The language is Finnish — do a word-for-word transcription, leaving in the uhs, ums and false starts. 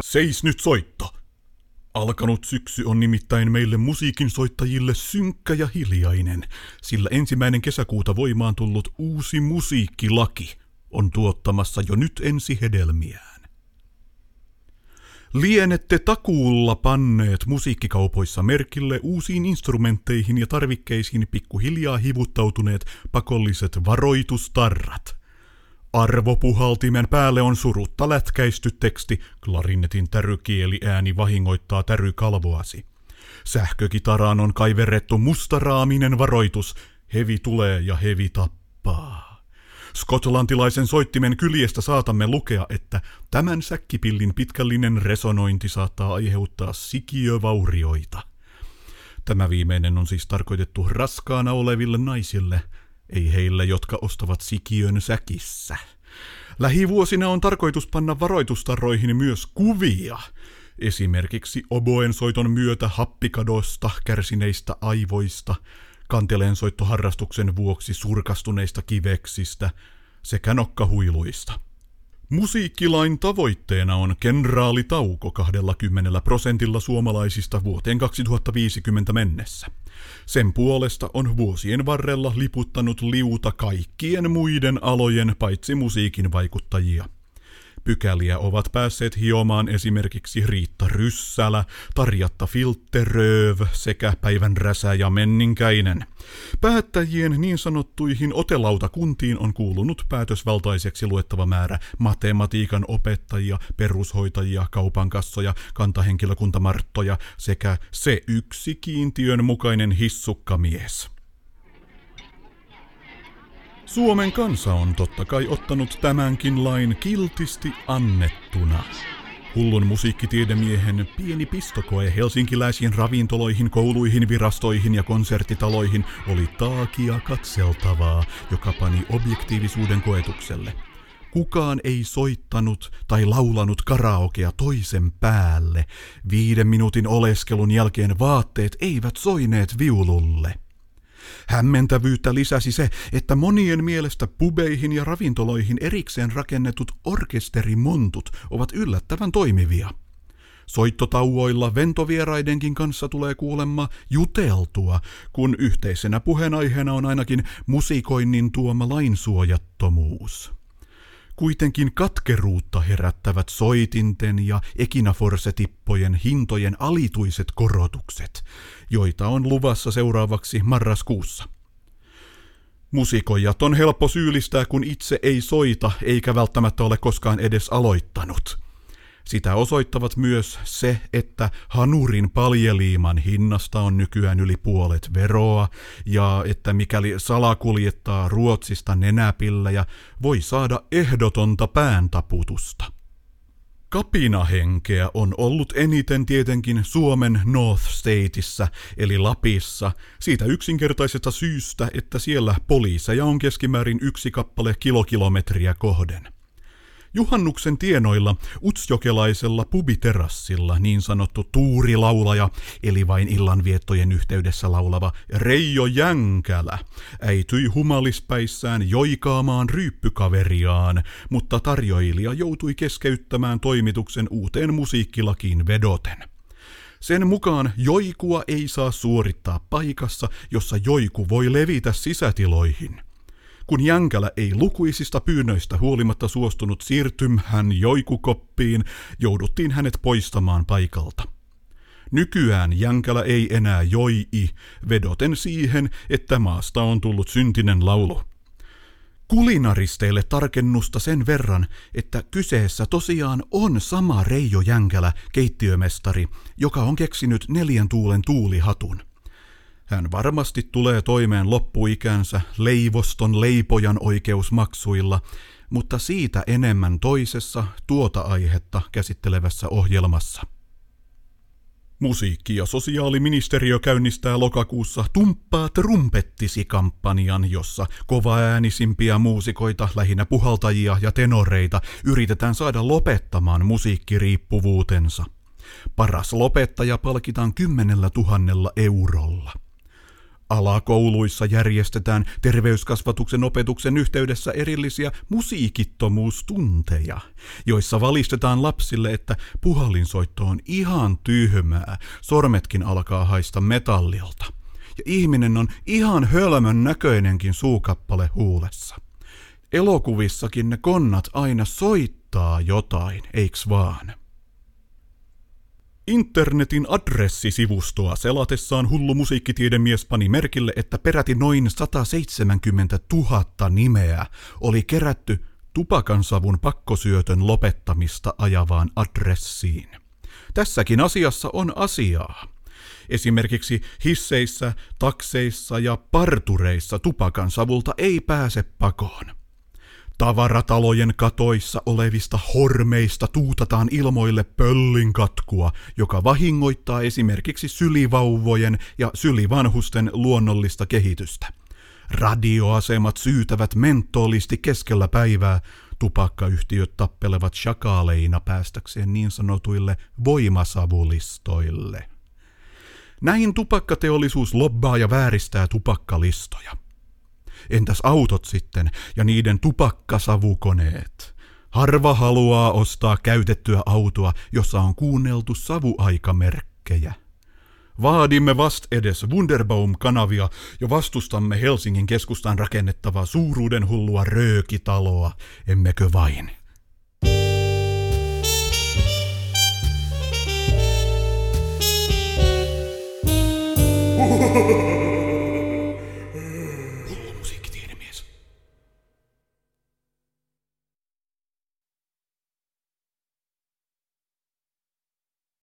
Seis nyt soitto! Alkanut syksy on nimittäin meille musiikin soittajille synkkä ja hiljainen, sillä ensimmäinen kesäkuuta voimaan tullut uusi musiikkilaki on tuottamassa jo nyt ensi hedelmiään. Lienette takuulla panneet musiikkikaupoissa merkille uusiin instrumentteihin ja tarvikkeisiin pikkuhiljaa hivuttautuneet pakolliset varoitustarrat. Arvopuhaltimen päälle on surutta lätkäisty teksti, klarinetin tärykieli ääni vahingoittaa tärykalvoasi. Sähkökitaraan on kaiverrettu mustaraaminen varoitus, hevi tulee ja hevi tappaa. Skotlantilaisen soittimen kyljestä saatamme lukea, että tämän säkkipillin pitkällinen resonointi saattaa aiheuttaa sikiövaurioita. Tämä viimeinen on siis tarkoitettu raskaana oleville naisille, ei heille, jotka ostavat sikiön säkissä. Lähivuosina on tarkoitus panna varoitustarroihin myös kuvia, esimerkiksi oboensoiton myötä happikadosta kärsineistä aivoista, kanteleensoittoharrastuksen vuoksi surkastuneista kiveksistä sekä nokkahuiluista. Musiikkilain tavoitteena on kenraalitauko kaksikymmentä prosentilla suomalaisista vuoteen kaksituhattaviisikymmentä mennessä. Sen puolesta on vuosien varrella liputtanut liuta kaikkien muiden alojen paitsi musiikin vaikuttajia. Pykäliä ovat päässeet hiomaan esimerkiksi Riitta Ryssälä, Tarjatta Filtterööv sekä Päivän Räsä ja Menninkäinen. Päättäjien niin sanottuihin otelautakuntiin on kuulunut päätösvaltaiseksi luettava määrä matematiikan opettajia, perushoitajia, kaupankassoja, kantahenkilökuntamarttoja sekä se yksi kiintiön mukainen hissukkamies. Suomen kansa on totta kai ottanut tämänkin lain kiltisti annettuna. Hullun musiikkitiedemiehen pieni pistokoe helsinkiläisiin ravintoloihin, kouluihin, virastoihin ja konserttitaloihin oli taakia katseltavaa, joka pani objektiivisuuden koetukselle. Kukaan ei soittanut tai laulanut karaokea toisen päälle. Viiden minuutin oleskelun jälkeen vaatteet eivät soineet viululle. Hämmentävyyttä lisäsi se, että monien mielestä pubeihin ja ravintoloihin erikseen rakennetut orkesterimontut ovat yllättävän toimivia. Soittotauoilla ventovieraidenkin kanssa tulee kuulemma juteltua, kun yhteisenä puheenaiheena on ainakin musikoinnin tuoma lainsuojattomuus. Kuitenkin katkeruutta herättävät soitinten ja ekinaforsetippojen hintojen alituiset korotukset, joita on luvassa seuraavaksi marraskuussa. Musikoijat on helppo syyllistää, kun itse ei soita eikä välttämättä ole koskaan edes aloittanut. Sitä osoittavat myös se, että hanurin paljeliiman hinnasta on nykyään yli puolet veroa ja että mikäli salakuljettaa Ruotsista nenäpillejä, voi saada ehdotonta pääntaputusta. Kapinahenkeä on ollut eniten tietenkin Suomen North Stateissa eli Lapissa siitä yksinkertaisesta syystä, että siellä poliiseja on keskimäärin yksi kappale kilokilometriä kohden. Juhannuksen tienoilla utsjokelaisella pubiterassilla niin sanottu tuurilaulaja, eli vain illanviettojen yhteydessä laulava Reijo Jänkälä, äityi humalispäissään joikaamaan ryyppykaveriaan, mutta tarjoilija joutui keskeyttämään toimituksen uuteen musiikkilakiin vedoten. Sen mukaan joikua ei saa suorittaa paikassa, jossa joiku voi levitä sisätiloihin. Kun Jänkälä ei lukuisista pyynnöistä huolimatta suostunut siirtymään joikukoppiin, jouduttiin hänet poistamaan paikalta. Nykyään Jänkälä ei enää joi, vedoten siihen, että maasta on tullut syntinen laulu. Kulinaristeille tarkennusta sen verran, että kyseessä tosiaan on sama Reijo Jänkälä, keittiömestari, joka on keksinyt neljän tuulen tuulihatun. Hän varmasti tulee toimeen loppuikänsä leivoston leipojan oikeusmaksuilla, mutta siitä enemmän toisessa tuota aihetta käsittelevässä ohjelmassa. Musiikki- ja sosiaaliministeriö käynnistää lokakuussa Tumppaa trumpettisi-kampanjan, jossa kovaäänisimpiä muusikoita, lähinnä puhaltajia ja tenoreita, yritetään saada lopettamaan musiikkiriippuvuutensa. Paras lopettaja palkitaan kymmenellä tuhannella eurolla. Alakouluissa järjestetään terveyskasvatuksen opetuksen yhteydessä erillisiä musiikittomuustunteja, joissa valistetaan lapsille, että puhallinsoitto on ihan tyhmää, sormetkin alkaa haista metallilta. Ja ihminen on ihan hölmön näköinenkin suukappale huulessa. Elokuvissakin ne konnat aina soittaa jotain, eiks vaan? Internetin adressisivustoa selatessaan hullu musiikkitiedemies pani merkille, että peräti noin sataseitsemänkymmentätuhatta nimeä oli kerätty tupakansavun pakkosyötön lopettamista ajavaan adressiin. Tässäkin asiassa on asiaa. Esimerkiksi hisseissä, takseissa ja partureissa tupakansavulta ei pääse pakoon. Tavaratalojen katoissa olevista hormeista tuutataan ilmoille pöllinkatkua, joka vahingoittaa esimerkiksi sylivauvojen ja sylivanhusten luonnollista kehitystä. Radioasemat syytävät mentolisti keskellä päivää, tupakkayhtiöt tappelevat shakaaleina päästäkseen niin sanotuille voimasavulistoille. Näin tupakkateollisuus lobbaa ja vääristää tupakkalistoja. Entäs autot sitten ja niiden tupakkasavukoneet? Harva haluaa ostaa käytettyä autoa, jossa on kuunneltu savuaikamerkkejä. Vaadimme vastedes Wunderbaum-kanavia ja vastustamme Helsingin keskustaan rakennettavaa suuruudenhullua röökitaloa, emmekö vain?